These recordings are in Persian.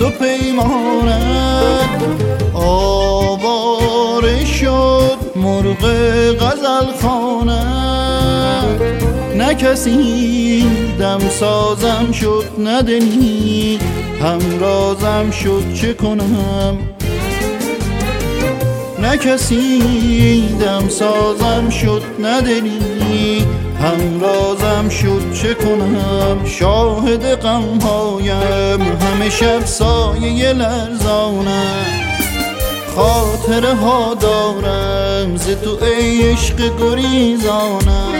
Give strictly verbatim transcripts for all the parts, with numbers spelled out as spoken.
تو پیمانت. آواره شد مرغ غزل خوانت، نه کسی دم سازم شد نه دلی همرازم شد چه کنم. نه کسی دم سازم شد نه دلی همرازم شد چه کنم. شاهد غمهایم همه شب سایه لرزانم، خاطره ها دارم ز تو ای عشق گریزانم.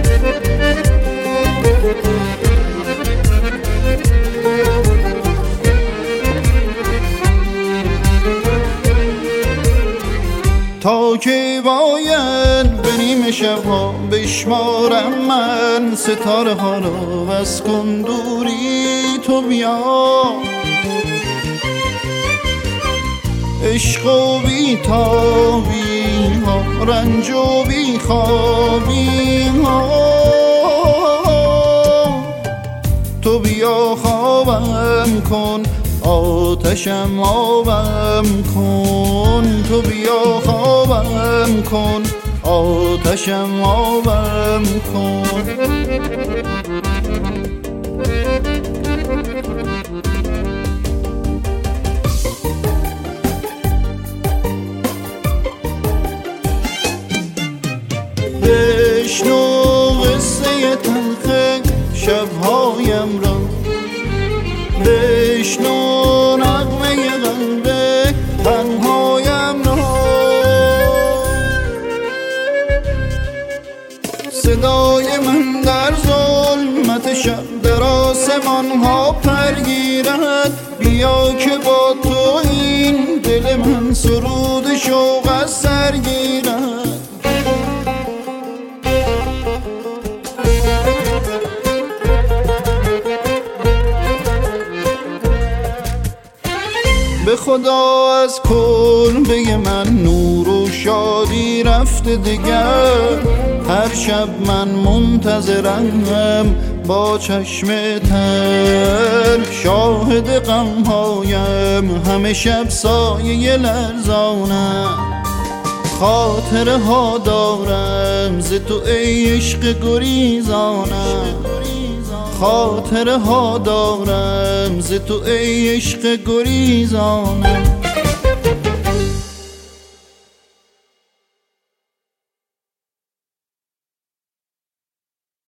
تا که باید به نیمه شبها بشمارم من ستاره ها را، بس کن دوری تو بیا. عشق و بی تابی ها، رنج و بی خوابی ها، تو بیا خوابم کن آتشم آبم کن. تو بیا خوابم کن آتشم آبم کن. بشنو قصه تلخ شبهایم را، بشنو نغمه قلب تنهایم را. صدای من در ظلمت شب در آسمان ها پرگیرد، بیا که با تو این دل من سرود شوق از سر گیرد. به خدا از کلبه من نور و شادی رفته دیگر، هر شب من منتظرم با چشم تر. شاهد غمهایم همه شب سایه لرزانم، خاطره ها دارم ز تو ای عشق گریزانم. خاطره ها دارم ز تو ای عشق گریزانم.